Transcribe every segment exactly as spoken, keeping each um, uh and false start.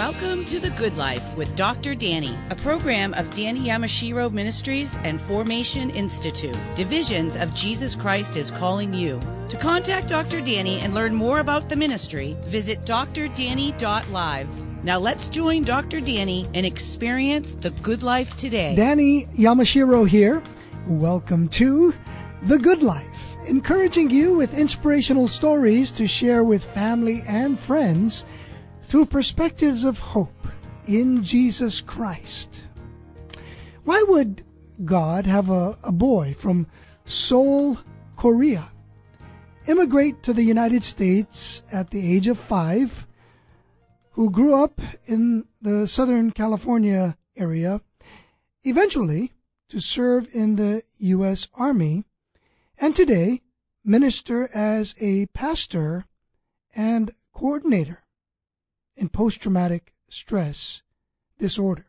Welcome to The Good Life with Doctor Danny, a program of Danny Yamashiro Ministries and Formation Institute, divisions of Jesus Christ is Calling You. To contact Doctor Danny and learn more about the ministry, visit d r danny dot live. Now let's join Doctor Danny and experience the good life today. Danny Yamashiro here. Welcome to The Good Life, encouraging you with inspirational stories to share with family and friends through perspectives of hope in Jesus Christ. Why would God have a, a boy from Seoul, Korea, immigrate to the United States at the age of five, who grew up in the Southern California area, eventually to serve in the U S Army, and today minister as a pastor and coordinator in post-traumatic stress disorder?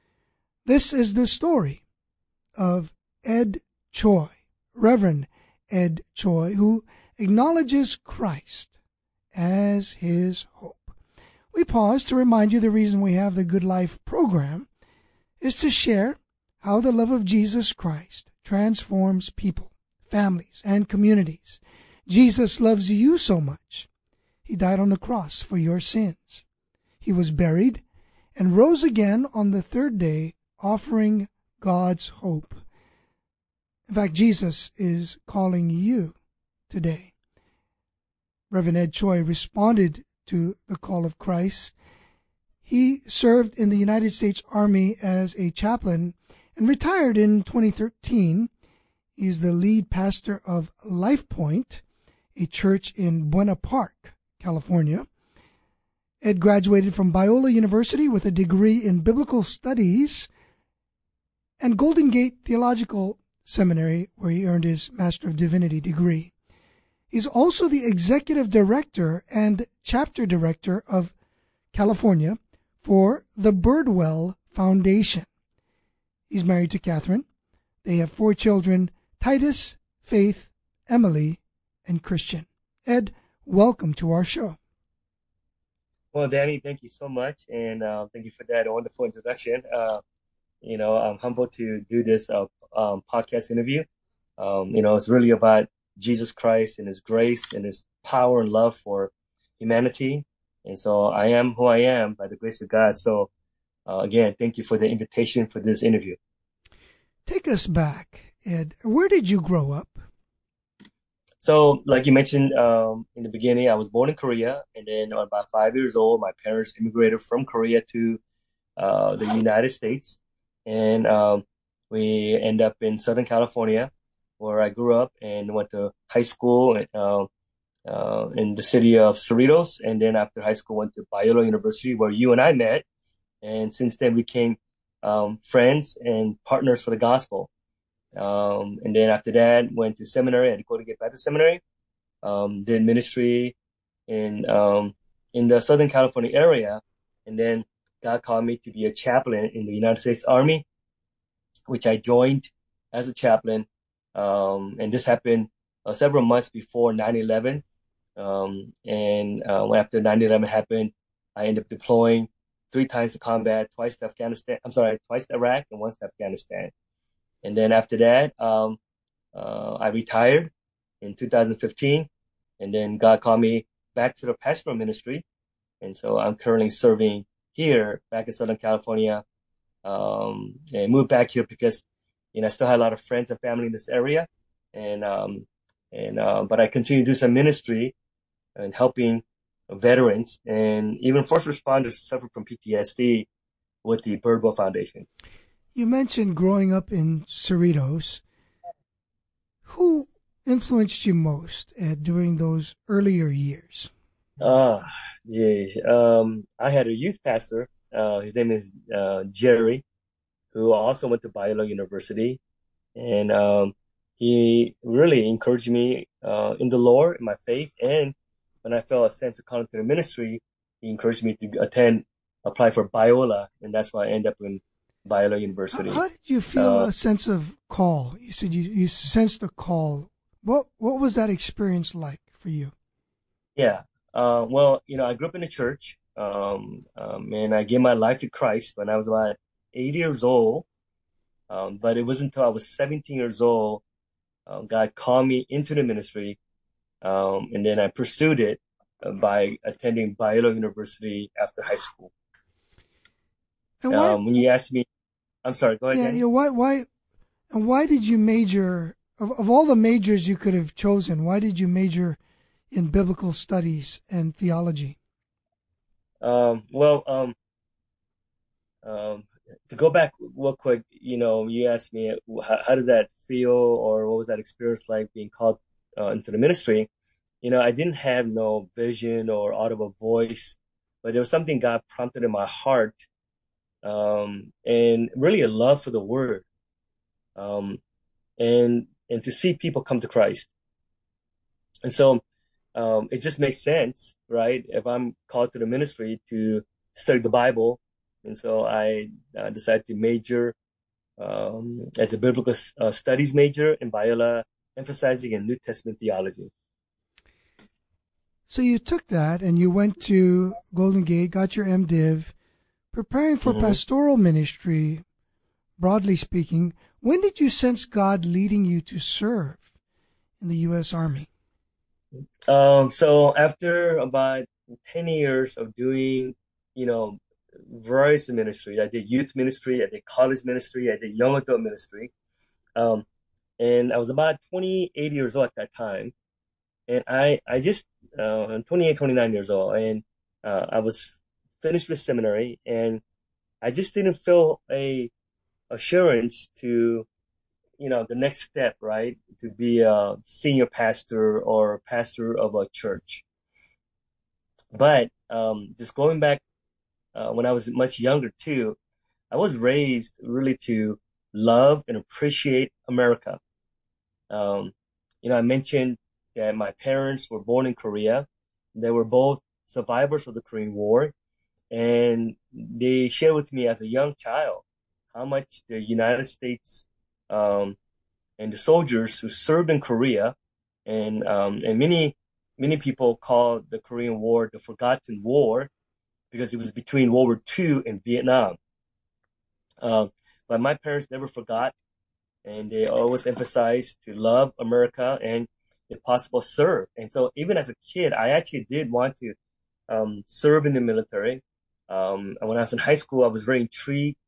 This is the story of Ed Choi, Reverend Ed Choi, who acknowledges Christ as his hope. We pause to remind you the reason we have the Good Life program is to share how the love of Jesus Christ transforms people, families, and communities. Jesus loves you so much. He died on the cross for your sins. He was buried and rose again on the third day, offering God's hope. In fact, Jesus is calling you today. Reverend Ed Choi responded to the call of Christ. He served in the United States Army as a chaplain and retired in twenty thirteen. He's the lead pastor of Life Point, a church in Buena Park, California. Ed graduated from Biola University with a degree in biblical studies and Golden Gate Theological Seminary, where he earned his Master of Divinity degree. He's also the executive director and chapter director of California for the Birdwell Foundation. He's married to Catherine. They have four children, Titus, Faith, Emily, and Christian. Ed, welcome to our show. Well, Danny, thank you so much, and uh, thank you for that wonderful introduction. Uh, you know, I'm humbled to do this uh, um, podcast interview. Um, you know, it's really about Jesus Christ and His grace and His power and love for humanity. And so I am who I am by the grace of God. So uh, again, thank you for the invitation for this interview. Take us back, Ed. Where did you grow up? So, like you mentioned um, in the beginning, I was born in Korea, and then at about five years old, my parents immigrated from Korea to uh, the United States, and um, we end up in Southern California, where I grew up and went to high school uh, uh, in the city of Cerritos, and then after high school, went to Biola University, where you and I met, and since then we became um, friends and partners for the gospel. Um, and then after that, went to seminary at Golden Gate Baptist Seminary, um, did ministry in, um, in the Southern California area. And then God called me to be a chaplain in the United States Army, which I joined as a chaplain. Um, and this happened uh, several months before nine eleven. Um, and, uh, after nine eleven happened, I ended up deploying three times to combat, twice to Afghanistan. I'm sorry, twice to Iraq and once to Afghanistan. And then after that, um, uh, I retired in two thousand fifteen, and then God called me back to the pastoral ministry. And so I'm currently serving here back in Southern California, um, and moved back here because, you know, I still had a lot of friends and family in this area. And, um, and, uh, but I continue to do some ministry and helping veterans and even first responders who suffer from P T S D with the Birdwell Foundation. You mentioned growing up in Cerritos. Who influenced you most Ed, during those earlier years? Ah, uh, geez. Um, I had a youth pastor. Uh, his name is uh, Jerry, who also went to Biola University, and um, he really encouraged me uh, in the Lord, in my faith, and when I felt a sense of calling to the ministry, he encouraged me to attend, apply for Biola, and that's why I ended up in Biola University. How did you feel uh, a sense of call? You said you, you sensed a call. What what was that experience like for you? Yeah. Uh, well, you know, I grew up in a church. Um, um, and I gave my life to Christ when I was about eight years old. Um, but it wasn't until I was seventeen years old, uh, God called me into the ministry. Um, and then I pursued it uh, by attending Biola University after high school. And why? Um, when you asked me, I'm sorry, go ahead, Yeah, Danny. yeah. Why? Why? And why did you major of, of all the majors you could have chosen? Why did you major in biblical studies and theology? Um, well, um, um, to go back real quick, you know, you asked me how, how does that feel, or what was that experience like being called uh, into the ministry? You know, I didn't have no vision or audible voice, but there was something God prompted in my heart, um, and really a love for the Word, um, and and to see people come to Christ. And so um, it just makes sense, right? If I'm called to the ministry to study the Bible, and so I uh, decided to major um, as a biblical uh, studies major in Biola, emphasizing in New Testament theology. So you took that and you went to Golden Gate, got your MDiv, preparing for Mm-hmm. pastoral ministry, broadly speaking. When did you sense God leading you to serve in the U S Army? Um, so after about ten years of doing, you know, various ministry, I did youth ministry, I did college ministry, I did young adult ministry. Um, and I was about twenty-eight years old at that time. And I, I just, uh, I'm twenty-eight, twenty-nine years old, and uh, I was finished with seminary, and I just didn't feel a assurance to, you know, the next step, right? To be a senior pastor or pastor of a church. But um, just going back uh, when I was much younger too, I was raised really to love and appreciate America. Um, you know, I mentioned that my parents were born in Korea. They were both survivors of the Korean War, and they shared with me as a young child how much the United States um, and the soldiers who served in Korea, and um, and many many people call the Korean War the Forgotten War because it was between World War Two and Vietnam. Uh, but my parents never forgot, and they always emphasized to love America and, if possible, serve. And so, even as a kid, I actually did want to um, serve in the military. Um, and when I was in high school, I was very intrigued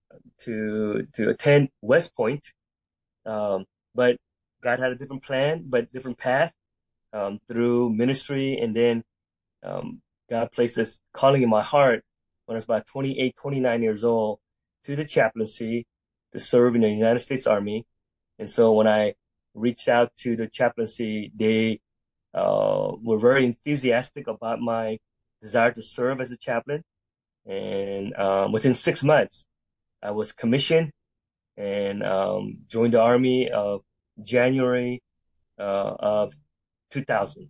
to to attend West Point, um, but God had a different plan, but different path um, through ministry, and then um, God placed this calling in my heart when I was about twenty-eight, twenty-nine years old to the chaplaincy to serve in the United States Army. And so when I reached out to the chaplaincy, they uh, were very enthusiastic about my desire to serve as a chaplain. And um, within six months, I was commissioned and um, joined the Army of January uh, of two thousand.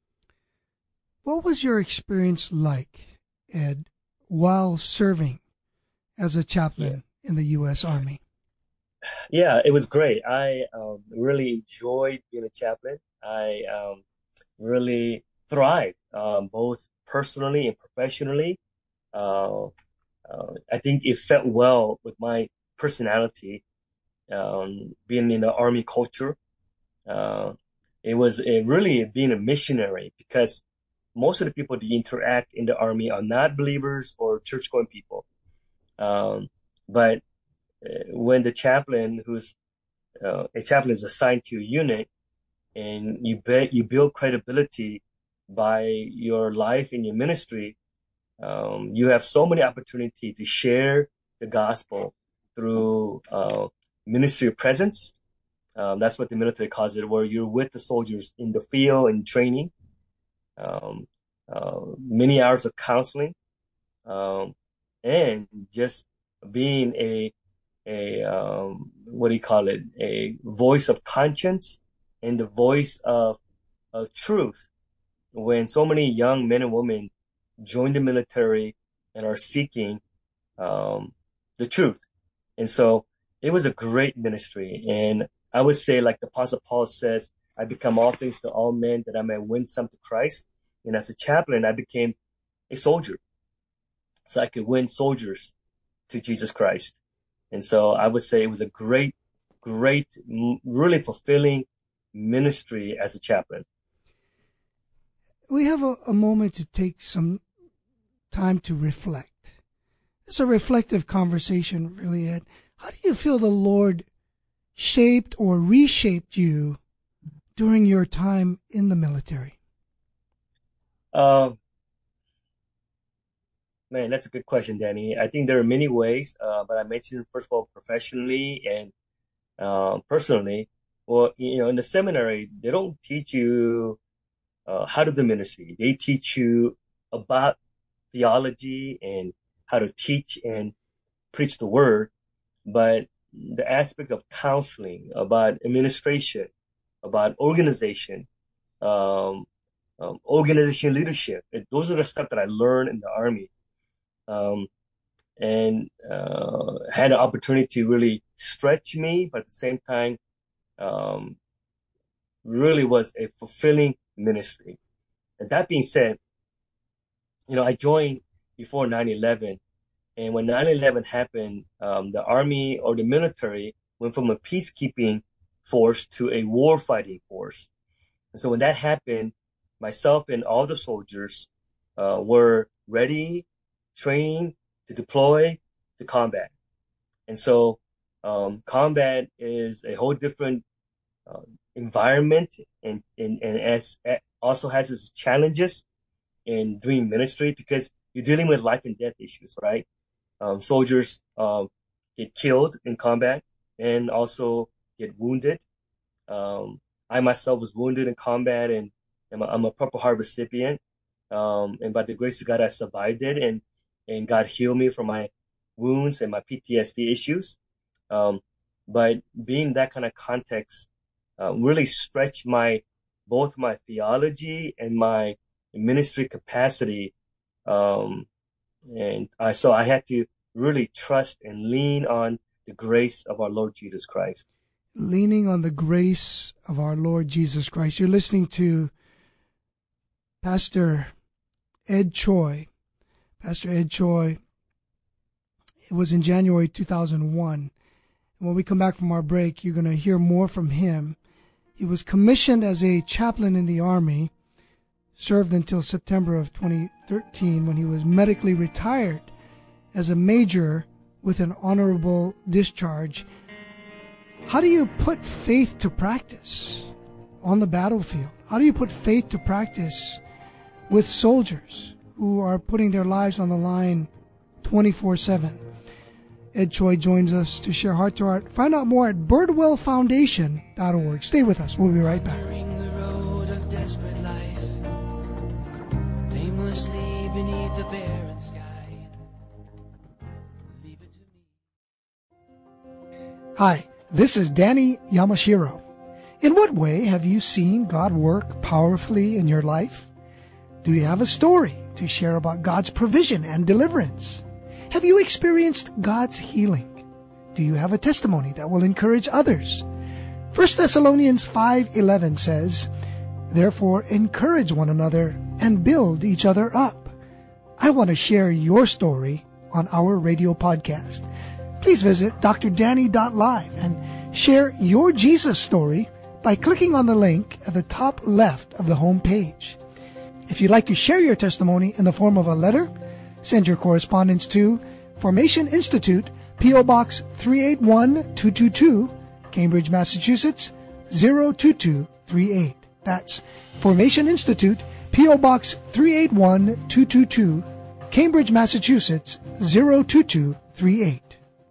What was your experience like, Ed, while serving as a chaplain yeah. in the U S Army? Yeah, it was great. I um, really enjoyed being a chaplain. I um, really thrived, um, both personally and professionally. Uh, uh, I think it felt well with my personality, um, being in the Army culture. Uh, it was a, really being a missionary, because most of the people that interact in the Army are not believers or church-going people. Um, but when the chaplain, who's uh, a chaplain, is assigned to a unit, and you bet you build credibility by your life and your ministry, um, you have so many opportunities to share the gospel through uh, ministry of presence. Um, that's what the military calls it, where you're with the soldiers in the field and training. Um, uh, many hours of counseling, um, and just being a a um, what do you call it? A voice of conscience and the voice of of truth. When so many young men and women join the military and are seeking um, the truth, and so it was a great ministry. And I would say, like the Apostle Paul says, I become all things to all men that I may win some to Christ. And as a chaplain, I became a soldier. so I could win soldiers to Jesus Christ. And so I would say it was a great, great, really fulfilling ministry as a chaplain. We have a, a moment to take some time to reflect. It's a reflective conversation, really, Ed. How do you feel the Lord shaped or reshaped you during your time in the military? Um, man, that's a good question, Danny. I think there are many ways, uh, but I mentioned, first of all, professionally and uh, personally. Well, you know, in the seminary, they don't teach you uh, how to do ministry. They teach you about theology and how to teach and preach the word. But the aspect of counseling, about administration, about organization, um, um, organization leadership, it, those are the stuff that I learned in the Army. Um, and uh, had an opportunity to really stretch me, but at the same time, um, really was a fulfilling ministry. And that being said, you know, I joined before nine eleven. And when nine eleven happened, um, the Army or the military went from a peacekeeping force to a war fighting force. And so when that happened, myself and all the soldiers uh, were ready, trained to deploy to combat. And so um, combat is a whole different uh, environment, and, and, and as, also has its challenges in doing ministry, because you're dealing with life and death issues, right? Um, soldiers um, get killed in combat and also get wounded. Um, I myself was wounded in combat, and I'm a, I'm a Purple Heart recipient. Um, and by the grace of God, I survived it, and, and God healed me from my wounds and my P T S D issues. Um, but being in that kind of context uh, really stretched my, both my theology and my ministry capacity. Um, and I, so I had to really trust and lean on the grace of our Lord Jesus Christ. Leaning on the grace of our Lord Jesus Christ. You're listening to Pastor Ed Choi. Pastor Ed Choi. It was in January two thousand one. And when we come back from our break, you're going to hear more from him. He was commissioned as a chaplain in the Army, served until September of twenty thirteen, when he was medically retired as a major with an honorable discharge. How do you put faith to practice on the battlefield? How do you put faith to practice with soldiers who are putting their lives on the line twenty-four seven? Ed Choi joins us to share heart to heart. Find out more at birdwell foundation dot org. Stay with us. We'll be right back. The road of desperate life, aimlessly beneath the barren sky. Leave it to me. Hi, this is Danny Yamashiro. In what way have you seen God work powerfully in your life? Do you have a story to share about God's provision and deliverance? Have you experienced God's healing? Do you have a testimony that will encourage others? First Thessalonians five eleven says, "Therefore encourage one another and build each other up." I want to share your story on our radio podcast. Please visit d r danny dot live and share your Jesus story by clicking on the link at the top left of the home page. If you'd like to share your testimony in the form of a letter, send your correspondence to Formation Institute, P O. Box three eight one two two two, Cambridge, Massachusetts, zero two two three eight. That's Formation Institute, P O. Box three eight one two two two, Cambridge, Massachusetts, zero two two three eight.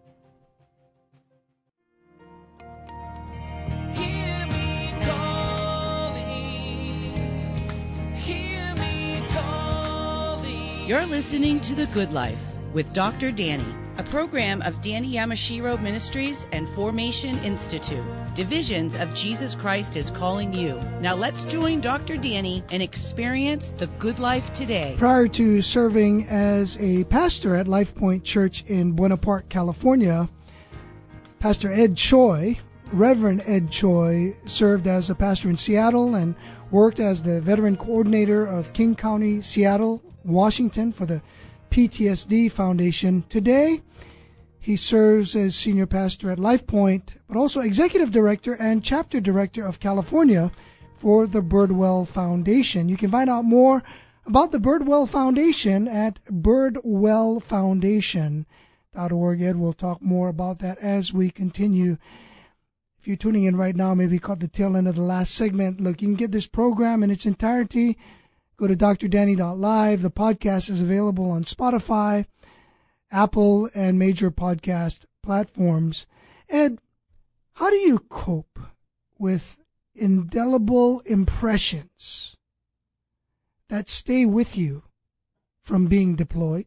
You're listening to The Good Life with Doctor Danny, a program of Danny Yamashiro Ministries and Formation Institute. Divisions of Jesus Christ is calling you. Now let's join Doctor Danny and experience the good life today. Prior to serving as a pastor at Life Point Church in Buena Park, California, Pastor Ed Choi, Reverend Ed Choi, served as a pastor in Seattle and worked as the veteran coordinator of King County, Seattle, Washington for the P T S D Foundation. Today, he serves as senior pastor at Life Point, but also executive director and chapter director of California for the Birdwell Foundation. You can find out more about the Birdwell Foundation at birdwell foundation dot org. Ed will talk more about that as we continue. If you're tuning in right now, maybe caught the tail end of the last segment. Look, you can get this program in its entirety. Go to d r danny dot live. The podcast is available on Spotify, Apple, and major podcast platforms. Ed, how do you cope with indelible impressions that stay with you from being deployed?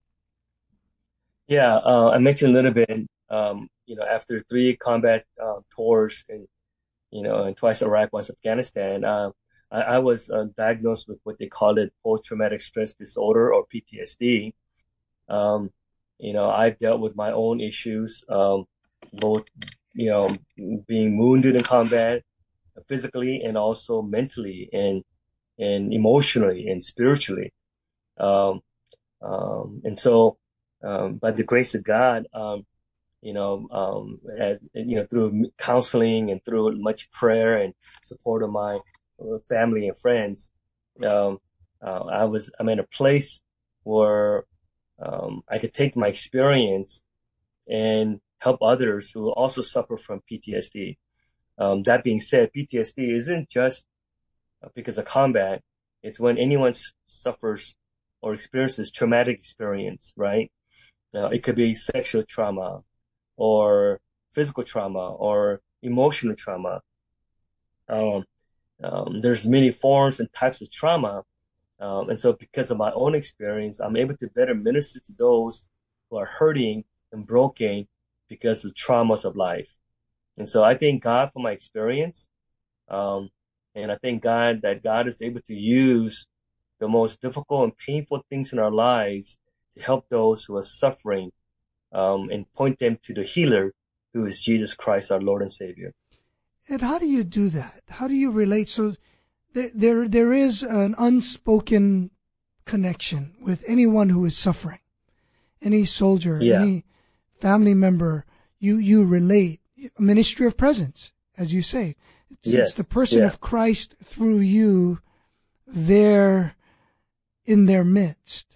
Yeah, uh, I mentioned a little bit, um, you know, after three combat uh, tours and, you know, and twice Iraq, once Afghanistan, uh, I, I was uh, diagnosed with what they call it post-traumatic stress disorder, or P T S D. Um, you know, I've dealt with my own issues, um, both, you know, being wounded in combat, physically and also mentally and, and emotionally and spiritually. Um, um, and so, um, by the grace of God, um, you know, um, at, you know, through counseling and through much prayer and support of my family and friends, um, uh, I was, I'm in a place where, um, I could take my experience and help others who also suffer from P T S D. Um, that being said, P T S D isn't just because of combat. It's when anyone s- suffers or experiences traumatic experience, right? Uh, it could be sexual trauma or physical trauma or emotional trauma. Um, um, there's many forms and types of trauma. Um, and so because of my own experience, I'm able to better minister to those who are hurting and broken because of traumas of life. And so I thank God for my experience. Um, and I thank God that God is able to use the most difficult and painful things in our lives to help those who are suffering, um, and point them to the healer, who is Jesus Christ, our Lord and Savior. And how do you do that? How do you relate? So th- there, there is an unspoken connection with anyone who is suffering, any soldier, Yeah. any family member. You, you relate. A ministry of presence, as you say. It's, Yes. it's the person Yeah. of Christ through you there in their midst.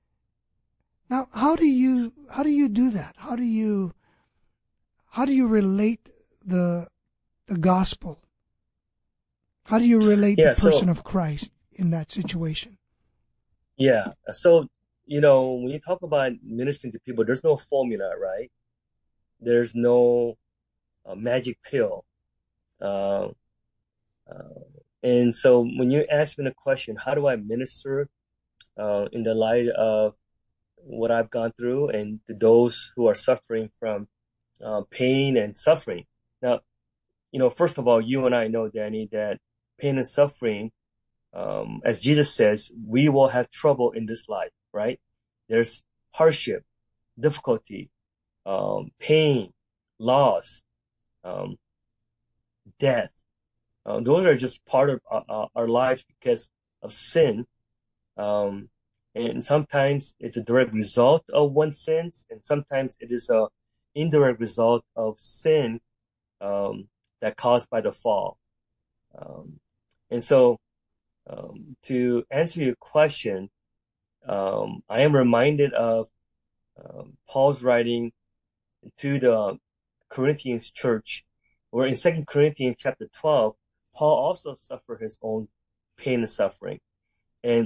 Now, how do you how do you do that? How do you how do you relate the the gospel? How do you relate Yeah, the person so, of Christ in that situation? yeah. So, you know, when you talk about ministering to people, there's no formula, right? There's no uh, magic pill. Uh, uh, and so when you ask me the question, how do I minister uh, in the light of what I've gone through and to those who are suffering from uh, pain and suffering? Now, you know, first of all, you and I know, Danny, that pain and suffering, um, as Jesus says, we will have trouble in this life, right? There's hardship, difficulty, um, pain, loss, um, death. Uh, those are just part of our, our lives because of sin. Um, and sometimes it's a direct result of one's sins, and sometimes it is a indirect result of sin um, that caused by the fall. Um, and so, um, to answer your question, um, I am reminded of um, Paul's writing to the Corinthians church, where in Second Corinthians chapter twelve, Paul also suffered his own pain and suffering. And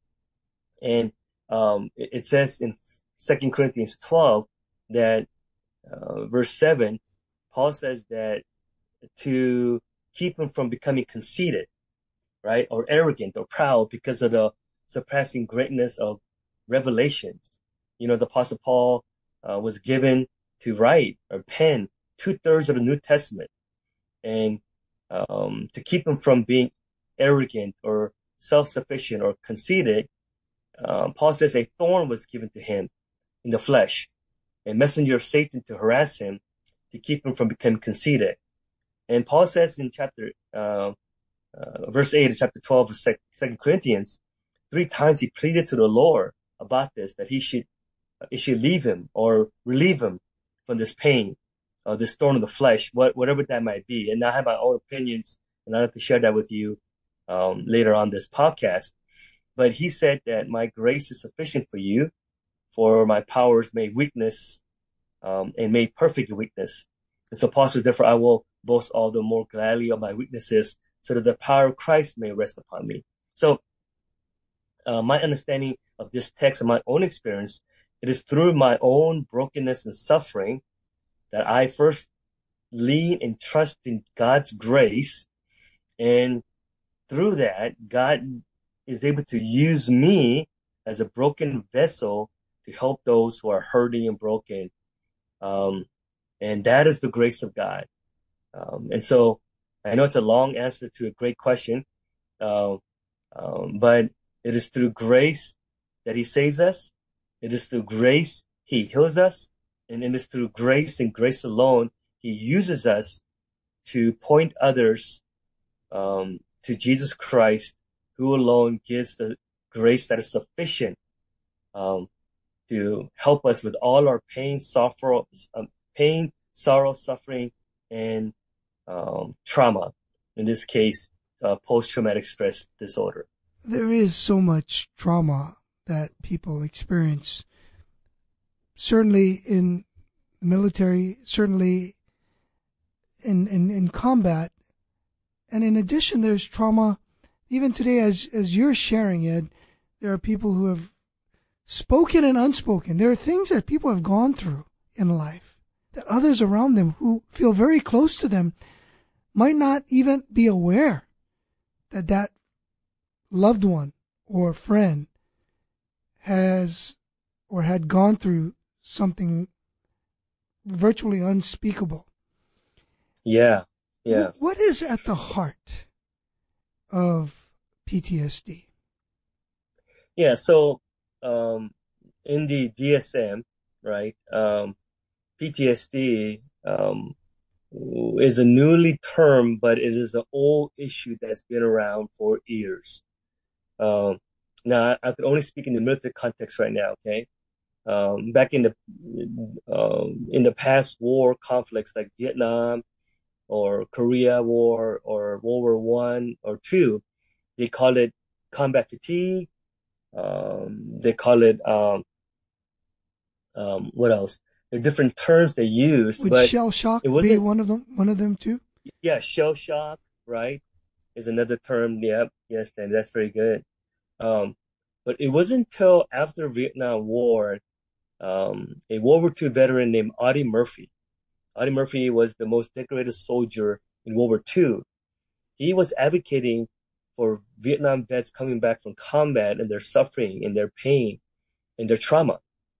and um, it, it says in Second Corinthians twelve that uh, verse seven, Paul says that to keep him from becoming conceited, right, or arrogant or proud because of the surpassing greatness of revelations. You know, the Apostle Paul uh, was given to write or pen two thirds of the New Testament, and um, to keep him from being arrogant or self-sufficient or conceited, um, Paul says a thorn was given to him in the flesh, a messenger of Satan to harass him, to keep him from becoming conceited. And Paul says in chapter, uh, uh, verse eight of chapter twelve of Second Corinthians, three times he pleaded to the Lord about this, that he should, it should leave him or relieve him from this pain, or this thorn of the flesh, what, whatever that might be. And I have my own opinions, and I'd like to share that with you um, later on this podcast. But he said that my grace is sufficient for you, for my powers made weakness um, and made perfect weakness. And so Paul says, therefore I will boast all the more gladly of my weaknesses, so that the power of Christ may rest upon me. So uh, my understanding of this text and my own experience, it is through my own brokenness and suffering that I first lean and trust in God's grace. And through that, God is able to use me as a broken vessel to help those who are hurting and broken. Um, and that is the grace of God. Um, and so I know it's a long answer to a great question, uh, um, but it is through grace that he saves us. It is through grace he heals us. And it is through grace and grace alone he uses us to point others um, to Jesus Christ, who alone gives the grace that is sufficient um, to help us with all our pain, sorrow, um, pain, sorrow, suffering, and um, trauma. In this case, uh, post-traumatic stress disorder. There is so much trauma that people experience. Certainly in the military, certainly in, in, in combat. And in addition, there's trauma. Even today, as, as you're sharing it, there are people who have spoken and unspoken. There are things that people have gone through in life that others around them who feel very close to them might not even be aware that that loved one or friend has or had gone through something virtually unspeakable. Yeah, yeah. What is at the heart of P T S D? Yeah, so um, in the D S M, right, um, P T S D um, is a newly term, but it is an old issue that's been around for years. Um, now, I could only speak in the military context right now, okay? Um, back in the um, in the past war conflicts like Vietnam or Korea War or World War One or Two, they call it combat fatigue. Um, they call it um, um, what else? There are different terms they use. Would but shell shock it be wasn't, one of them? One of them too? Yeah, shell shock, right, is another term. Yep, yes, then that's very good. Um, but it wasn't until after Vietnam War, um, a World War Two veteran named Audie Murphy. Audie Murphy was the most decorated soldier in World War Two. He was advocating for Vietnam vets coming back from combat and their suffering and their pain and their trauma.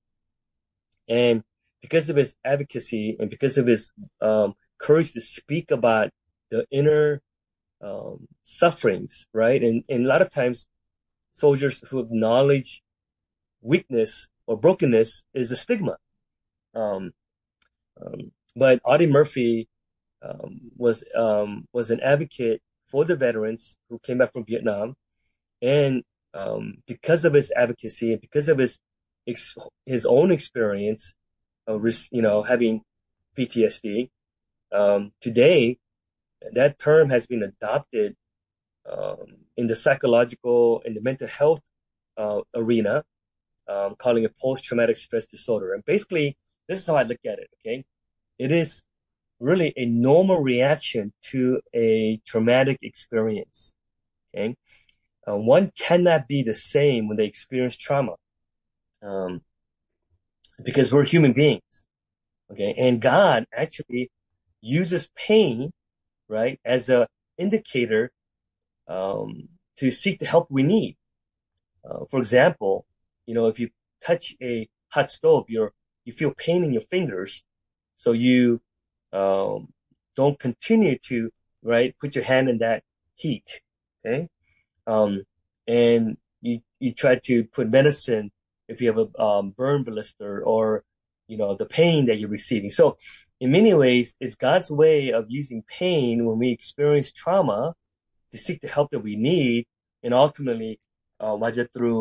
And because of his advocacy and because of his um, courage to speak about the inner um, sufferings, right? And, and a lot of times, soldiers who acknowledge weakness or brokenness is a stigma. Um, um, but Audie Murphy um, was um, was an advocate for the veterans who came back from Vietnam, and um, because of his advocacy and because of his ex- his own experience, of, you know, having P T S D, um, today that term has been adopted um, in the psychological and the mental health uh, arena, um, calling it post-traumatic stress disorder. And basically, this is how I look at it, okay? It is really a normal reaction to a traumatic experience, okay? Uh, one cannot be the same when they experience trauma, um, because we're human beings, okay? And God actually uses pain, right, as a indicator um, to seek the help we need. Uh, for example, you know, if you touch a hot stove, you're, you feel pain in your fingers. So you, um, don't continue to, right, put your hand in that heat. Okay. Um, and you, you try to put medicine if you have a, um, burn blister or, you know, the pain that you're receiving. So in many ways, it's God's way of using pain when we experience trauma to seek the help that we need, and ultimately, uh, through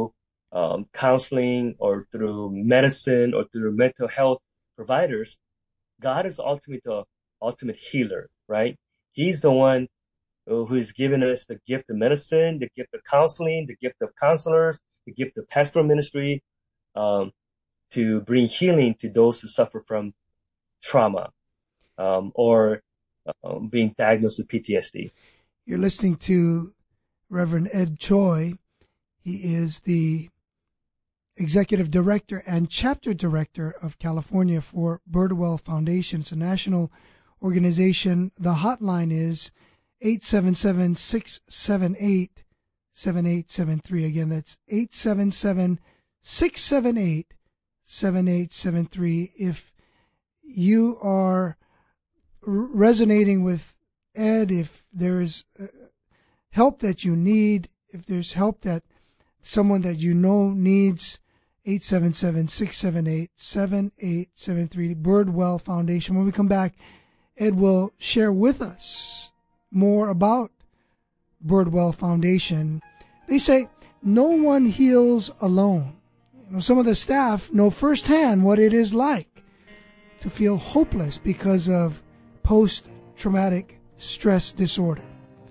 um, counseling or through medicine or through mental health providers, God is ultimate the ultimate healer, right? He's the one who has given us the gift of medicine, the gift of counseling, the gift of counselors, the gift of pastoral ministry, um, to bring healing to those who suffer from trauma um, or um, being diagnosed with P T S D. You're listening to Reverend Ed Choi. He is the Executive Director and Chapter Director of California for Birdwell Foundation. It's a national organization. The hotline is eight seven seven, six seven eight, seven eight seven three. Again, that's eight seven seven, six seven eight, seven eight seven three. If you are resonating with Ed, if there's help that you need, if there's help that someone that you know needs, eight seven seven, six seven eight, seven eight seven three, Birdwell Foundation. When we come back, Ed will share with us more about Birdwell Foundation. They say no one heals alone. You know, some of the staff know firsthand what it is like to feel hopeless because of post-traumatic stress disorder,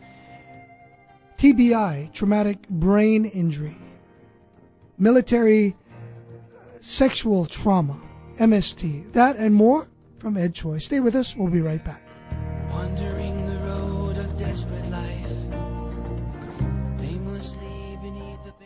T B I, traumatic brain injury, military sexual trauma, M S T, that and more from Ed Choi. Stay with us. We'll be right back. Wandering the road of desperate life, aimlessly beneath the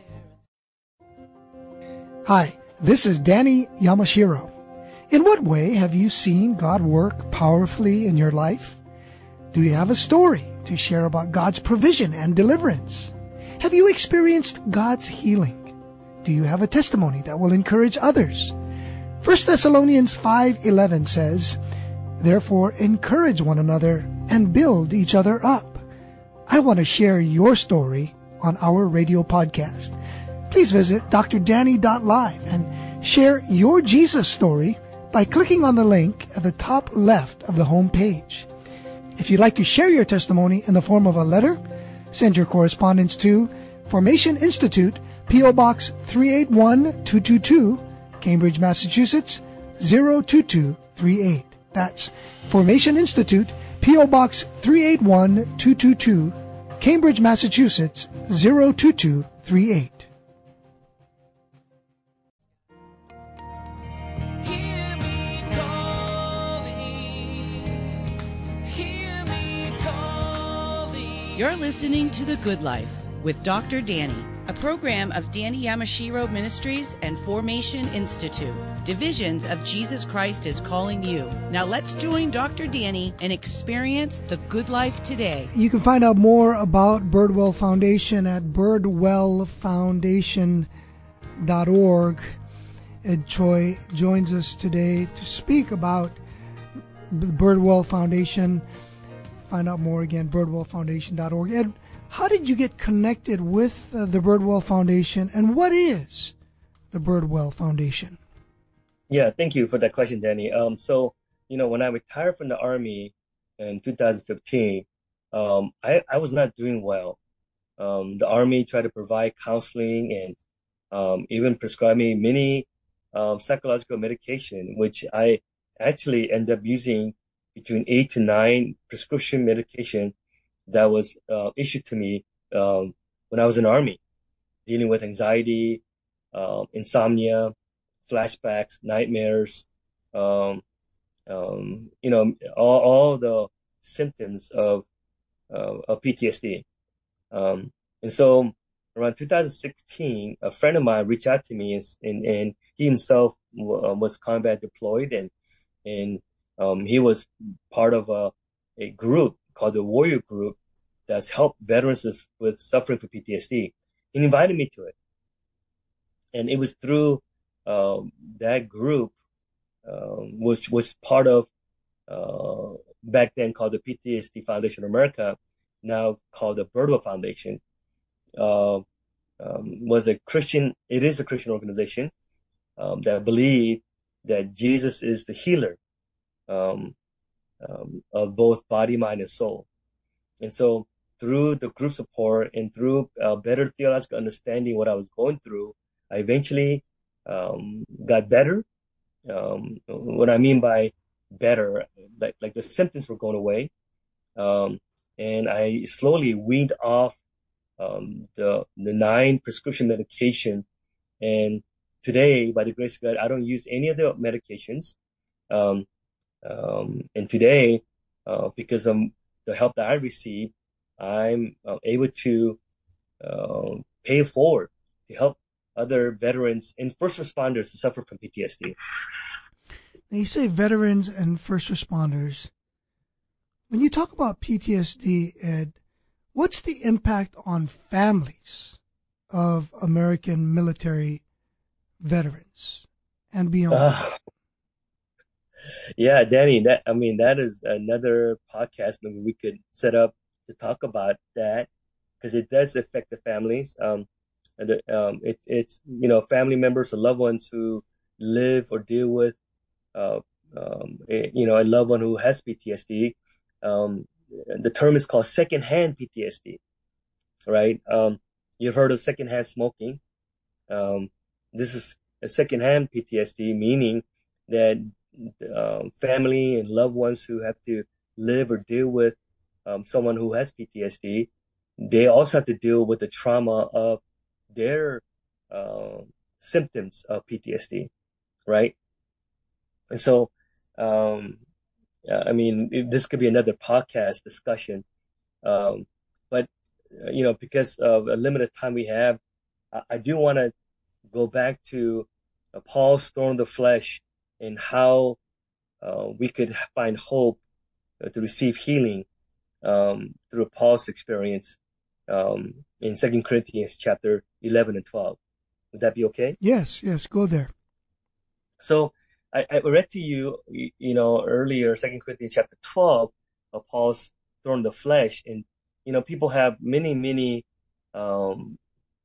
bare. Hi, this is Danny Yamashiro. In what way have you seen God work powerfully in your life? Do you have a story to share about God's provision and deliverance? Have you experienced God's healing? Do you have a testimony that will encourage others? First Thessalonians five eleven says, "Therefore encourage one another and build each other up." I want to share your story on our radio podcast. Please visit d r danny dot live and share your Jesus story by clicking on the link at the top left of the home page. If you'd like to share your testimony in the form of a letter, send your correspondence to Formation Institute, P O. Box three eight one two two two, Cambridge, Massachusetts, zero two two three eight. That's Formation Institute, P O. Box three eight one two two two, Cambridge, Massachusetts, zero two two three eight. Hear me calling, hear me calling. You're listening to The Good Life with Doctor Danny, a program of Danny Yamashiro Ministries and Formation Institute, divisions of Jesus Christ is calling you. Now let's join Doctor Danny and experience the good life today. You can find out more about Birdwell Foundation at birdwell foundation dot org. Ed Choi joins us today to speak about the Birdwell Foundation. Find out more again, birdwell foundation dot org. Ed, how did you get connected with uh, the Birdwell Foundation, and what is the Birdwell Foundation? Yeah, thank you for that question, Danny. Um, so, you know, when I retired from the Army in two thousand fifteen, um, I, I was not doing well. Um, the Army tried to provide counseling and um, even prescribe me many um, psychological medication, which I actually ended up using between eight to nine prescription medication that was uh, issued to me um, when I was in the Army, dealing with anxiety, uh, insomnia, flashbacks, nightmares, um, um, you know, all, all the symptoms of, uh, of P T S D. Um, and so around two thousand sixteen, a friend of mine reached out to me and, and, and he himself w- was combat deployed and, and, um, he was part of a, a group called the Warrior Group that's helped veterans with, with suffering from P T S D. He invited me to it. And it was through um, that group, um, which was part of, uh, back then called the P T S D Foundation of America, now called the Birdwell Foundation, uh, um, was a Christian, it is a Christian organization um, that believe that Jesus is the healer um, um, of both body, mind, and soul. And so through the group support and through uh, better theological understanding what I was going through, I eventually um, got better. Um, what I mean by better, like like the symptoms were going away, um, and I slowly weaned off um, the the nine prescription medication. And today, by the grace of God, I don't use any of the medications. Um, um, and today, uh, because of the help that I received, I'm uh, able to uh, pay it forward to help other veterans and first responders who suffer from P T S D. Now you say veterans and first responders. When you talk about P T S D, Ed, what's the impact on families of American military veterans and beyond? Uh, yeah, Danny, that I mean, that is another podcast maybe we could set up to talk about that, because it does affect the families. Um, and the, um, it, it's, you know, family members or loved ones who live or deal with, uh, um, a, you know, a loved one who has P T S D. Um, the term is called secondhand P T S D, right? Um, you've heard of secondhand smoking. Um, this is a secondhand P T S D, meaning that um, family and loved ones who have to live or deal with um, someone who has P T S D, they also have to deal with the trauma of their uh, symptoms of P T S D, right? And so, um, I mean, this could be another podcast discussion, um, but you know, because of a limited time we have, I, I do want to go back to uh, Paul's thorn of the flesh and how uh, we could find hope uh, to receive healing um, through Paul's experience um, in Second Corinthians chapter eleven and twelve. Would that be okay? Yes, yes, go there. So I, I read to you, you know, earlier, Second Corinthians chapter twelve of Paul's thorn of the flesh. And, you know, people have many, many, um,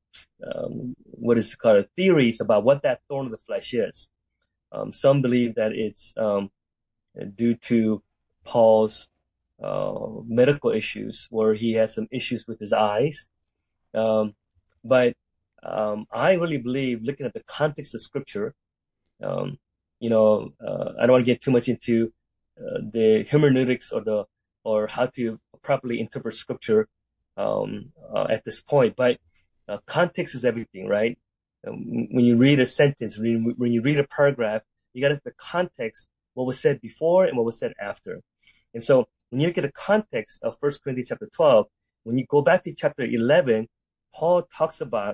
um, what is it called, theories about what that thorn of the flesh is. Um, some believe that it's um, due to Paul's uh, medical issues, where he has some issues with his eyes. Um, but um, I really believe, looking at the context of Scripture, um, you know, uh, I don't want to get too much into uh, the hermeneutics or the or how to properly interpret Scripture um, uh, at this point, but uh, context is everything, right? Um, when you read a sentence, when you, when you read a paragraph, you got to the context, what was said before and what was said after. And so when you look at the context of First Corinthians chapter twelve, when you go back to chapter eleven, Paul talks about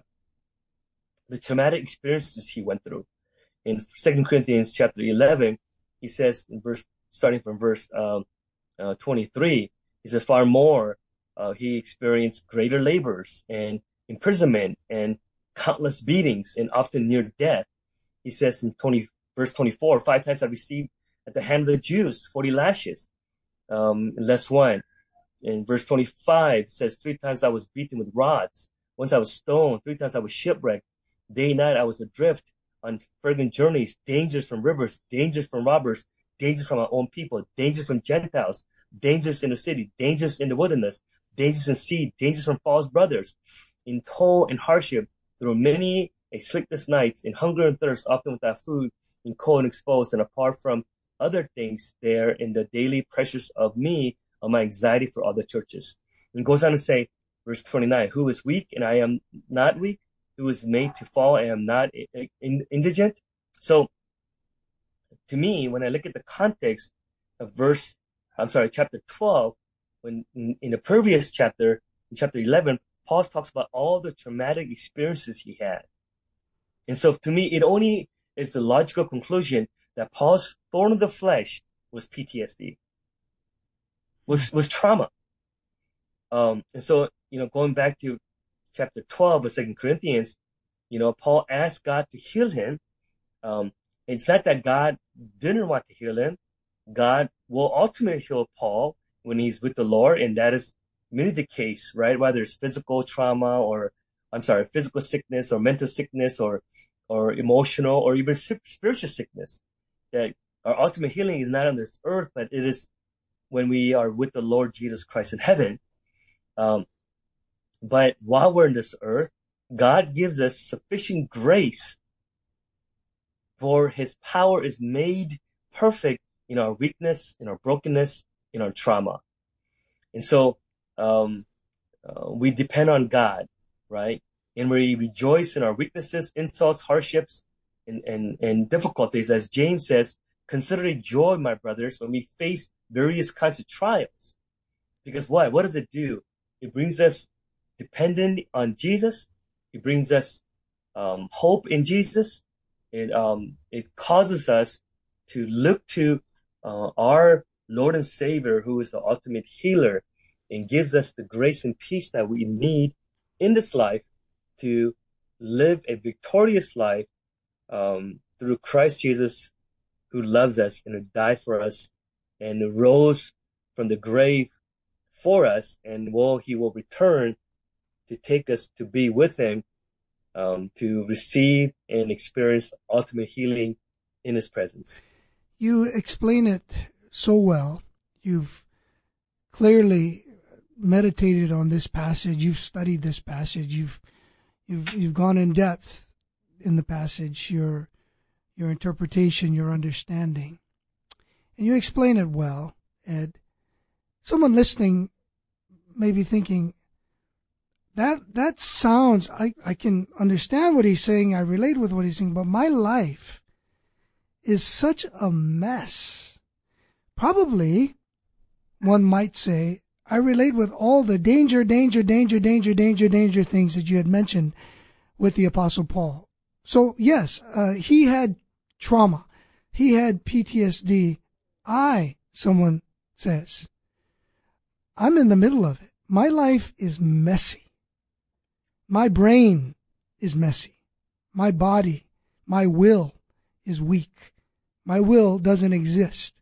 the traumatic experiences he went through. In Second Corinthians chapter eleven, he says, in verse starting from verse um, uh, twenty-three, he said, far more, uh, he experienced greater labors and imprisonment and countless beatings and often near death. He says in twenty, verse twenty-four, five times I received at the hand of the Jews forty lashes, um, less one. In verse twenty-five, it says, three times I was beaten with rods. Once I was stoned. Three times I was shipwrecked. Day and night I was adrift on fragrant journeys, dangers from rivers, dangers from robbers, dangers from our own people, dangers from Gentiles, dangers in the city, dangers in the wilderness, dangers in sea, dangers from false brothers, in toil and hardship, through many a sleepless nights, in hunger and thirst, often without food, in cold and exposed, and apart from other things there in the daily pressures of me, of my anxiety for other churches. And it goes on to say, verse twenty-nine, who is weak and I am not weak, who is made to fall, I am not indigent. So to me, when I look at the context of verse, I'm sorry, chapter twelve, when in, in the previous chapter, in chapter eleven, Paul talks about all the traumatic experiences he had. And so to me, it only is a logical conclusion that Paul's thorn of the flesh was P T S D, was, was trauma. Um, and so, you know, going back to chapter twelve of Second Corinthians, you know, Paul asked God to heal him. Um, it's not that God didn't want to heal him. God will ultimately heal Paul when he's with the Lord, and that is mainly the case, right? Whether it's physical trauma or, I'm sorry, physical sickness or mental sickness or, or emotional or even spiritual sickness, that our ultimate healing is not on this earth, but it is when we are with the Lord Jesus Christ in heaven. Um, But while we're in this earth, God gives us sufficient grace, for his power is made perfect in our weakness, in our brokenness, in our trauma. And so um, uh, we depend on God, right? And we rejoice in our weaknesses, insults, hardships, and, and, and difficulties. As James says, consider it joy, my brothers, when we face various kinds of trials. Because why? What does it do? It brings us dependent on Jesus. It brings us um, hope in Jesus. It um, it causes us to look to uh, our Lord and Savior, who is the ultimate healer, and gives us the grace and peace that we need in this life to live a victorious life um, through Christ Jesus, who loves us and who died for us and rose from the grave for us, and will he will return to take us to be with him, um, to receive and experience ultimate healing in his presence. You explain it so well. You've clearly meditated on this passage. You've studied this passage. You've you've you've gone in depth in the passage. Your your interpretation, your understanding, and you explain it well. Ed, someone listening may be thinking, that that sounds, I, I can understand what he's saying, I relate with what he's saying, but my life is such a mess. Probably, one might say, I relate with all the danger, danger, danger, danger, danger, danger things that you had mentioned with the Apostle Paul. So yes, uh, he had trauma. He had P T S D. I, someone says, I'm in the middle of it. My life is messy. My brain is messy. My body, my will is weak. My will doesn't exist.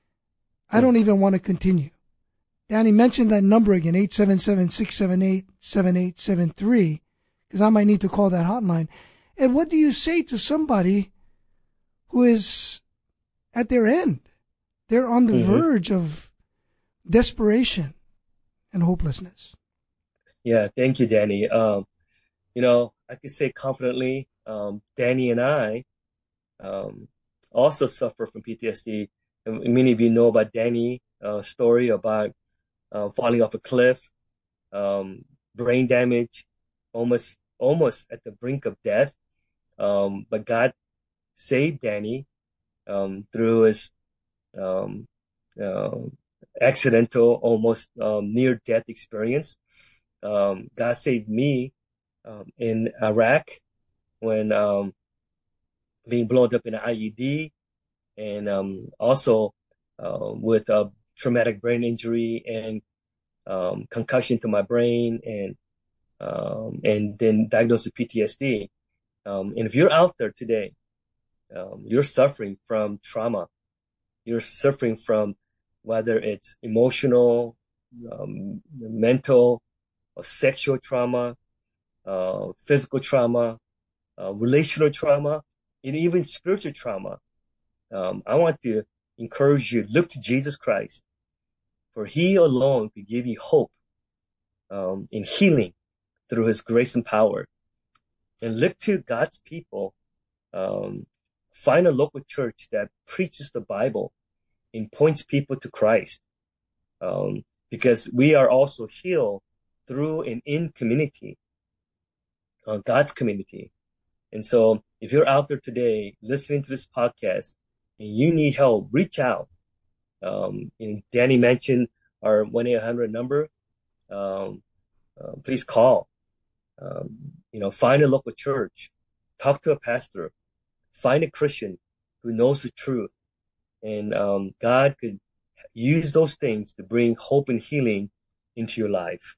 I don't even want to continue. Danny, mentioned that number again, eight seven seven, six seven eight, seven eight seven three, because I might need to call that hotline. And what do you say to somebody who is at their end? They're on the mm-hmm. verge of desperation and hopelessness. Yeah, thank you, Danny. Um, you know, I can say confidently, um, Danny and I um, also suffer from P T S D. And many of you know about Danny's uh, story about uh, falling off a cliff, um, brain damage, almost almost at the brink of death. Um, but God saved Danny um, through his um, uh, accidental, almost um, near-death experience. Um, God saved me um, in Iraq when um, being blown up in an I E D, and um, also uh, with a traumatic brain injury and um, concussion to my brain, and um, and then diagnosed with P T S D. Um, and if you're out there today, um, you're suffering from trauma. You're suffering from whether it's emotional, um, mental, or sexual trauma, uh, physical trauma, uh, relational trauma, and even spiritual trauma. Um, I want to encourage you, look to Jesus Christ, for he alone can give you hope um, in healing through his grace and power. And look to God's people. Um, find a local church that preaches the Bible and points people to Christ. Um, because we are also healed through and in community, uh, God's community. And so if you're out there today listening to this podcast and you need help, reach out. Um, and Danny mentioned our one eight hundred number. Um, uh, please call. Um, you know, find a local church, talk to a pastor, find a Christian who knows the truth. And um, God could use those things to bring hope and healing into your life.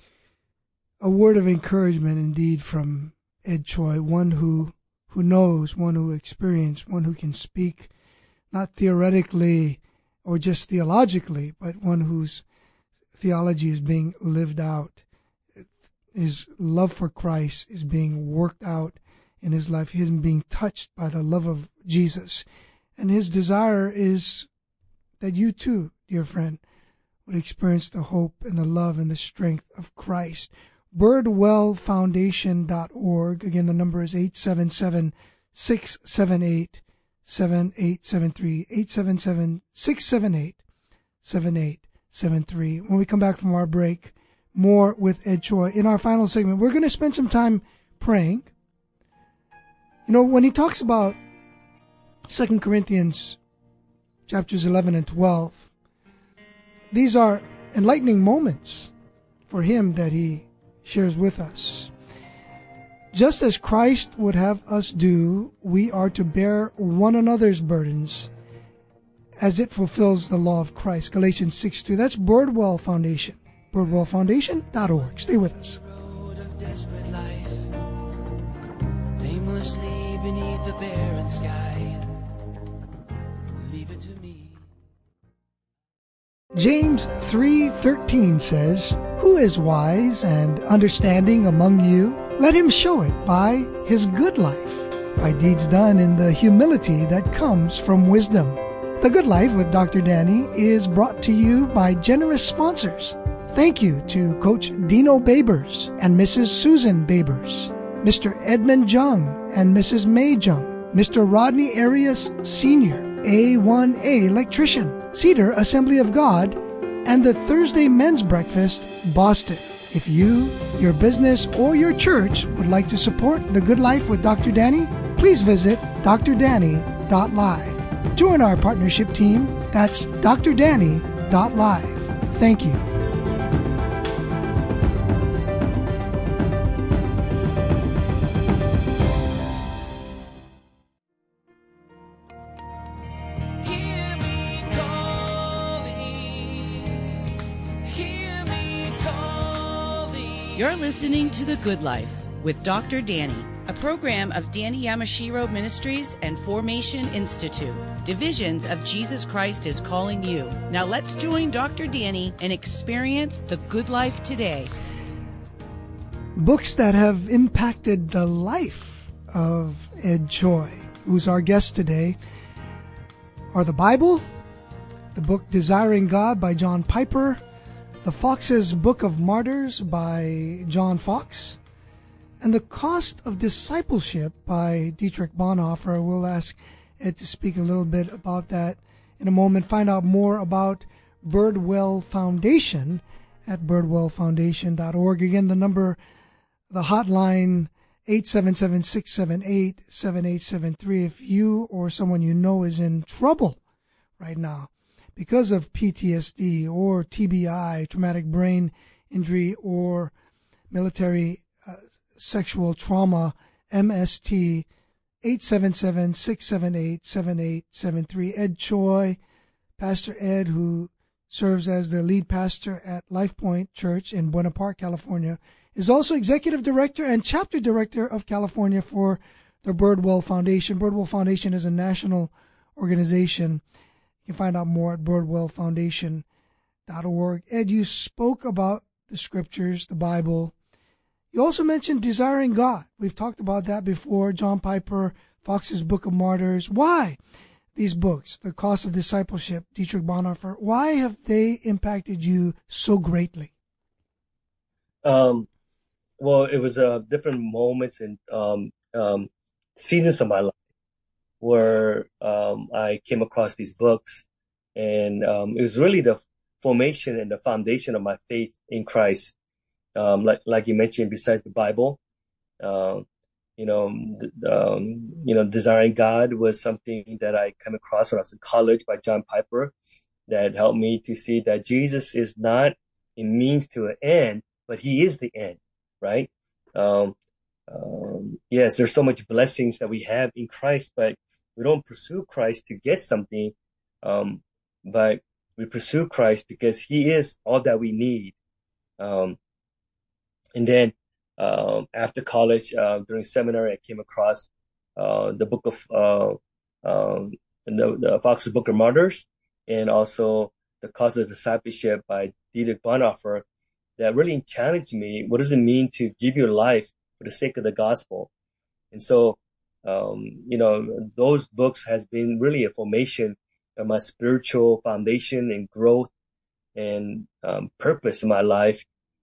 A word of encouragement indeed from Ed Choi, one who, who knows, one who experienced, one who can speak not theoretically or just theologically, but one whose theology is being lived out. His love for Christ is being worked out in his life. He is being touched by the love of Jesus. And his desire is that you too, dear friend, would experience the hope and the love and the strength of Christ. birdwell foundation dot org. Again, the number is eight seven seven, six seven eight, seven eight seven three, eight seven seven, six seven eight, seven eight seven three. When we come back from our break, more with Ed Choi. In our final segment, we're going to spend some time praying. You know, when he talks about Second Corinthians chapters eleven and twelve, these are enlightening moments for him that he shares with us. Just as Christ would have us do, we are to bear one another's burdens as it fulfills the law of Christ. Galatians six two. That's Birdwell Foundation. birdwell foundation dot org. Stay with us. Road of desperate life, aimlessly beneath the barren sky. Leave it to me. James three thirteen says, "Who is wise and understanding among you? Let him show it by his good life, by deeds done in the humility that comes from wisdom." The Good Life with Doctor Danny is brought to you by generous sponsors. Thank you to Coach Dino Babers and Missus Susan Babers, Mister Edmund Jung and Missus May Jung, Mister Rodney Arias Senior, A one A Electrician, Cedar Assembly of God, and the Thursday Men's Breakfast, Boston. If you, your business, or your church would like to support The Good Life with Doctor Danny, please visit d r danny dot live. Join our partnership team. That's d r danny dot live. Thank you. Hear me calling, hear me calling. You're listening to The Good Life with Doctor Danny, a program of Danny Yamashiro Ministries and Formation Institute. Divisions of Jesus Christ is calling you. Now let's join Doctor Danny and experience the good life today. Books that have impacted the life of Ed Choi, who's our guest today, are the Bible, the book Desiring God by John Piper, The Fox's Book of Martyrs by John Fox, and The Cost of Discipleship by Dietrich Bonhoeffer. We'll ask Ed to speak a little bit about that in a moment. Find out more about Birdwell Foundation at birdwell foundation dot org. Again, the number, the hotline, eight seven seven, six seven eight, seven eight seven three. If you or someone you know is in trouble right now because of P T S D or T B I, traumatic brain injury, or military uh, sexual trauma, M S T, eight seven seven, six seven eight, seven eight seven three. Ed Choi, Pastor Ed, who serves as the lead pastor at Life Point Church in Buena Park, California, is also executive director and chapter director of California for the Birdwell Foundation. Birdwell Foundation is a national organization. You can find out more at birdwell foundation dot org. Ed, you spoke about the scriptures, the Bible. You also mentioned Desiring God. We've talked about that before. John Piper, Fox's Book of Martyrs. Why these books, The Cost of Discipleship, Dietrich Bonhoeffer, why have they impacted you so greatly? Um, well, it was uh, different moments and um, um, seasons of my life where um, I came across these books, and um, it was really the formation and the foundation of my faith in Christ. Um, like like you mentioned, besides the Bible, uh, you know, um, you know, Desiring God was something that I came across when I was in college by John Piper, that helped me to see that Jesus is not a means to an end, but He is the end, right? Um, um, yes, there's so much blessings that we have in Christ, but we don't pursue Christ to get something, um, but we pursue Christ because He is all that we need. Um, And then uh, after college, uh, during seminary, I came across uh, the book of uh, um, the, the Fox's Book of Martyrs, and also The Cost of Discipleship by Dietrich Bonhoeffer, that really challenged me. What does it mean to give your life for the sake of the gospel? And so, um, you know, those books has been really a formation of my spiritual foundation and growth and um, purpose in my life.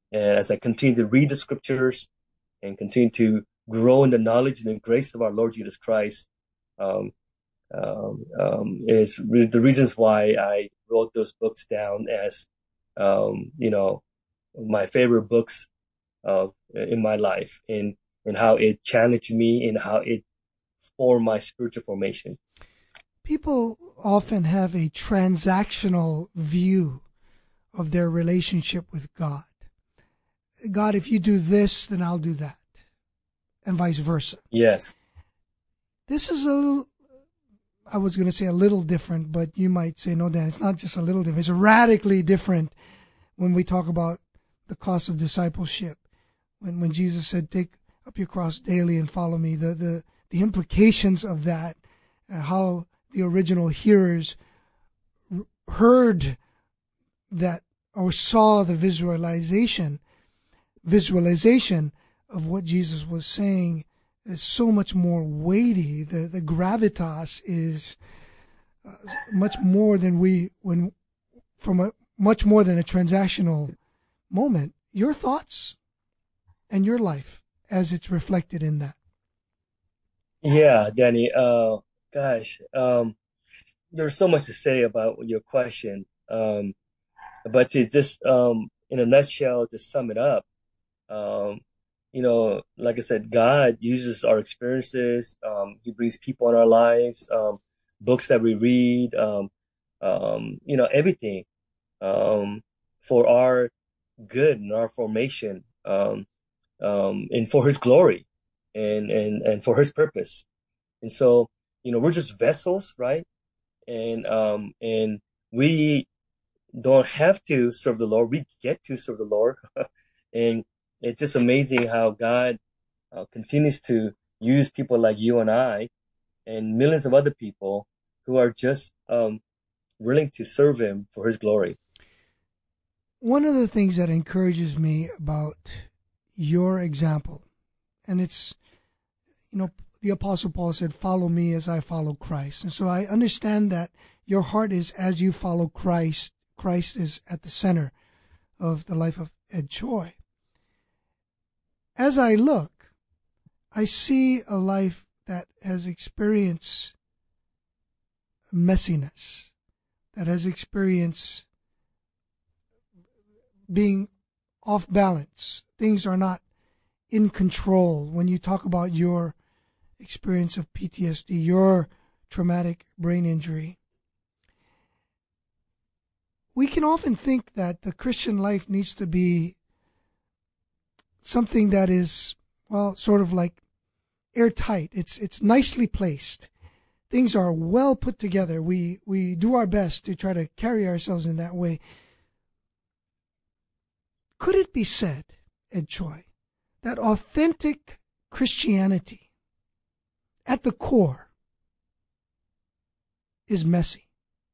And as I continue to read the scriptures and continue to grow in the knowledge and the grace of our Lord Jesus Christ, um, um, um, is re- the reasons why I wrote those books down as, um, you know, my favorite books uh, in my life, and, and how it challenged me and how it formed my spiritual formation. People often have a transactional view of their relationship with God. God, if you do this, then I'll do that, and vice versa. Yes. This is a little, I was going to say a little different, but you might say, no, Dan, it's not just a little different. It's radically different when we talk about the cost of discipleship. When when Jesus said, take up your cross daily and follow me, the, the, the implications of that, uh, how the original hearers r- heard that or saw the visualization, visualization of what Jesus was saying is so much more weighty. The, the gravitas is uh, much more than we, when, from a, much more than a transactional moment. Your thoughts and your life as it's reflected in that. Yeah, Danny. Uh, gosh, um, there's so much to say about your question. Um, but to just, um, in a nutshell, to sum it up, um, you know, like I said, God uses our experiences. Um, he brings people in our lives, um, books that we read, um, um, you know, everything, um, for our good and our formation, um, um, and for his glory and, and, and for his purpose. And so, you know, we're just vessels, right? And, um, and we don't have to serve the Lord. We get to serve the Lord. And it's just amazing how God uh, continues to use people like you and I and millions of other people who are just um, willing to serve him for his glory. One of the things that encourages me about your example, and it's, you know, the Apostle Paul said, follow me as I follow Christ. And so I understand that your heart is as you follow Christ. Christ is at the center of the life of Ed Choi. As I look, I see a life that has experienced messiness, that has experienced being off balance. Things are not in control. When you talk about your experience of P T S D, your traumatic brain injury, we can often think that the Christian life needs to be something that is, well, sort of like airtight. It's it's nicely placed. Things are well put together. We we do our best to try to carry ourselves in that way. Could it be said, Ed Choi, that authentic Christianity at the core is messy?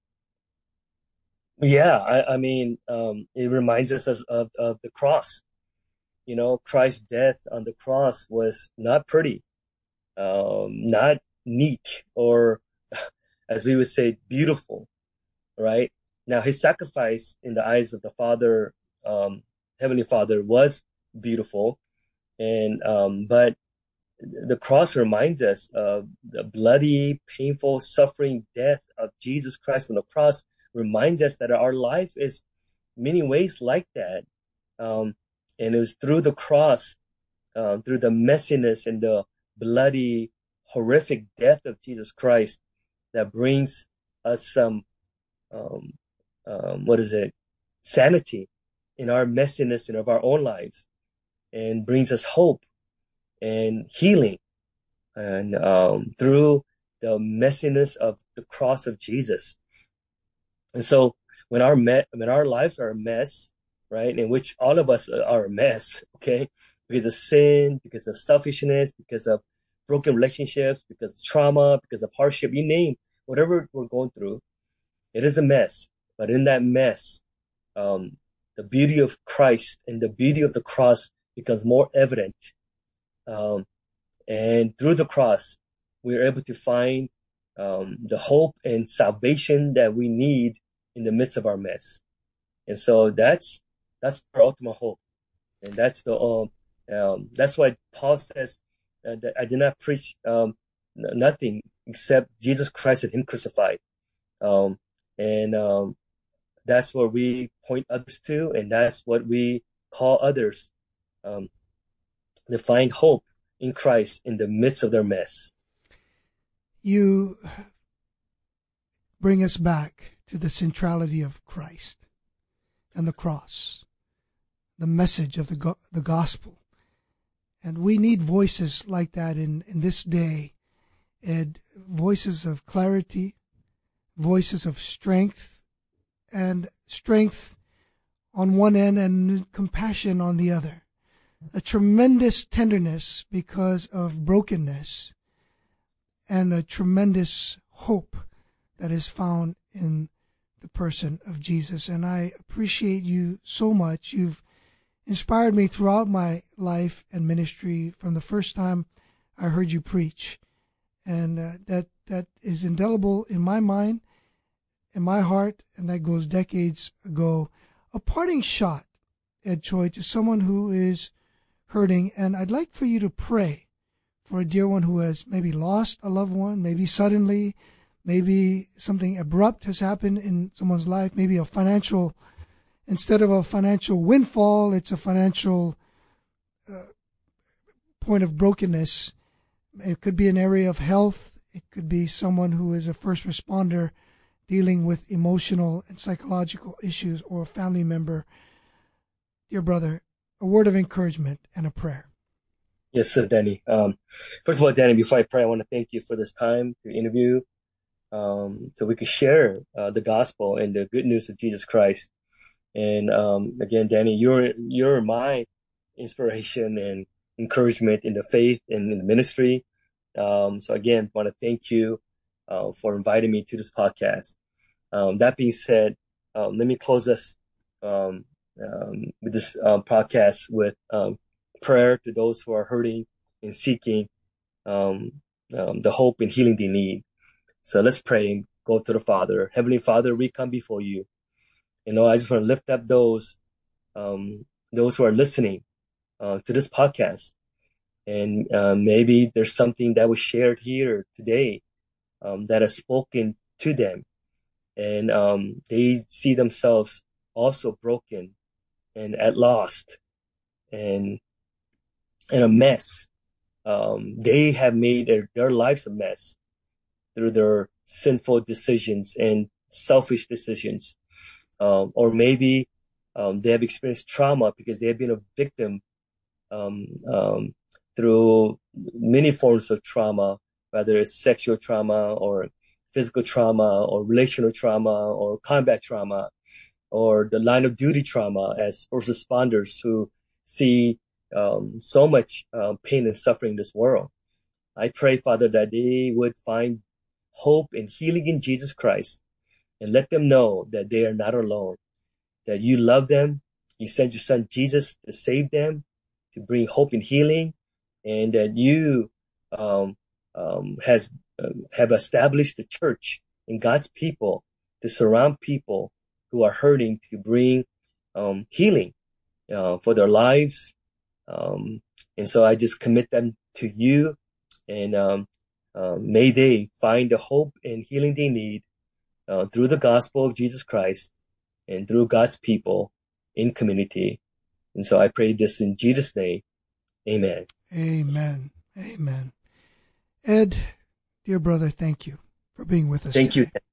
Yeah, I, I mean, um, it reminds us of, of, of the cross. You know, Christ's death on the cross was not pretty, um, not neat, or as we would say, beautiful, right? Now, his sacrifice in the eyes of the Father, um, Heavenly Father, was beautiful. And, um, but the cross reminds us of the bloody, painful, suffering death of Jesus Christ on the cross, reminds us that our life is many ways like that. Um, and it was through the cross, um, through the messiness and the bloody, horrific death of Jesus Christ that brings us some, um, um, what is it, sanity in our messiness and of our own lives, and brings us hope and healing, and um, through the messiness of the cross of Jesus. And so when our me- when our lives are a mess, right, in which all of us are a mess, okay, because of sin, because of selfishness, because of broken relationships, because of trauma, because of hardship, you name whatever we're going through, it is a mess. But in that mess, um, the beauty of Christ and the beauty of the cross becomes more evident. Um, and through the cross, we are able to find um, the hope and salvation that we need in the midst of our mess. And so that's that's our ultimate hope. And that's the um, um that's why Paul says uh, that I did not preach um nothing except Jesus Christ and Him crucified. Um, and um, that's what we point others to, and that's what we call others um, to find hope in Christ in the midst of their mess. You bring us back to the centrality of Christ and the cross, the message of the go- the gospel. And we need voices like that in, in this day, and voices of clarity, voices of strength, and strength on one end and compassion on the other. A tremendous tenderness because of brokenness, and a tremendous hope that is found in the person of Jesus. And I appreciate you so much. You've inspired me throughout my life and ministry from the first time I heard you preach. And uh, that that is indelible in my mind, in my heart, and that goes decades ago. A parting shot, Ed Choi, to someone who is hurting, and I'd like for you to pray for a dear one who has maybe lost a loved one, maybe suddenly, maybe something abrupt has happened in someone's life, maybe a financial, instead of a financial windfall, it's a financial uh, point of brokenness. It could be an area of health. It could be someone who is a first responder dealing with emotional and psychological issues, or a family member. Dear brother, a word of encouragement and a prayer. Yes, sir, Danny. Um, first of all, Danny, before I pray, I want to thank you for this time to interview, um, so we could share uh, the gospel and the good news of Jesus Christ. And um, again, Danny, you're you're my inspiration and encouragement in the faith and in the ministry. Um, so again, I want to thank you uh, for inviting me to this podcast. Um, that being said, um, let me close us um, um, with this uh, podcast with um, prayer to those who are hurting and seeking um, um, the hope and healing they need. So let's pray and go to the Father. Heavenly Father, we come before you. You know, I just want to lift up those um, those who are listening uh, to this podcast. And uh, maybe there's something that was shared here today um, that has spoken to them. And um, they see themselves also broken and at lost and in a mess. Um, they have made their, their lives a mess through their sinful decisions and selfish decisions. Um, or maybe um, they have experienced trauma because they have been a victim um, um, through many forms of trauma, whether it's sexual trauma or physical trauma or relational trauma or combat trauma or the line of duty trauma as first responders who see um, so much uh, pain and suffering in this world. I pray, Father, that they would find hope and healing in Jesus Christ, and let them know that they are not alone, that you love them. You sent your son Jesus to save them, to bring hope and healing, and that you um, um, has um, have established the church and God's people to surround people who are hurting, to bring um, healing uh, for their lives. Um, and so I just commit them to you, and um, uh, may they find the hope and healing they need uh, through the gospel of Jesus Christ and through God's people in community. And so I pray this in Jesus' name. Amen. Amen. Amen. Ed, dear brother, thank you for being with us Thank today. you.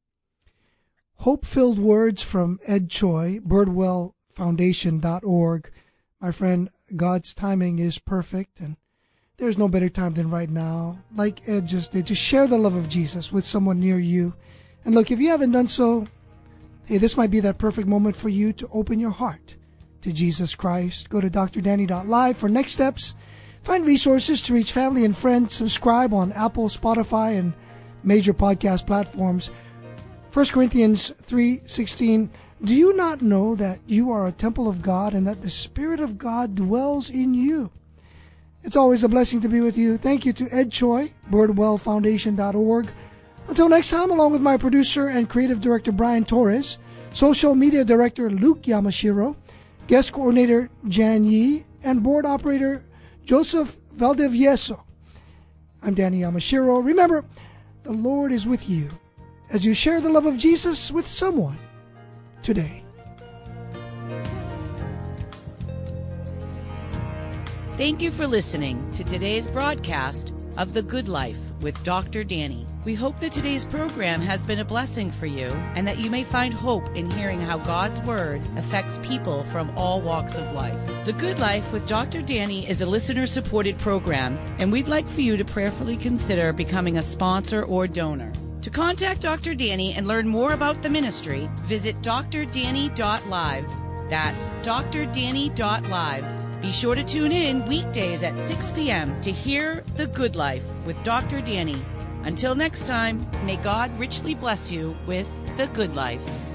Hope-filled words from Ed Choi, birdwell foundation dot org. My friend, God's timing is perfect, and there's no better time than right now. Like Ed just did, to share the love of Jesus with someone near you. And look, if you haven't done so, hey, this might be that perfect moment for you to open your heart to Jesus Christ. Go to d r danny dot live for next steps. Find resources to reach family and friends. Subscribe on Apple, Spotify, and major podcast platforms. First Corinthians three sixteen. Do you not know that you are a temple of God and that the Spirit of God dwells in you? It's always a blessing to be with you. Thank you to Ed Choi, birdwell foundation dot org. Until next time, along with my producer and creative director Brian Torres, social media director Luke Yamashiro, guest coordinator Jan Yi, and board operator Joseph Valdivieso. I'm Danny Yamashiro. Remember, the Lord is with you as you share the love of Jesus with someone today. Thank you for listening to today's broadcast of The Good Life with Doctor Danny. We hope that today's program has been a blessing for you and that you may find hope in hearing how God's Word affects people from all walks of life. The Good Life with Doctor Danny is a listener-supported program, and we'd like for you to prayerfully consider becoming a sponsor or donor. To contact Doctor Danny and learn more about the ministry, visit d r danny dot live. That's d r danny dot live. Be sure to tune in weekdays at six p.m. to hear The Good Life with Doctor Danny. Until next time, may God richly bless you with The Good Life.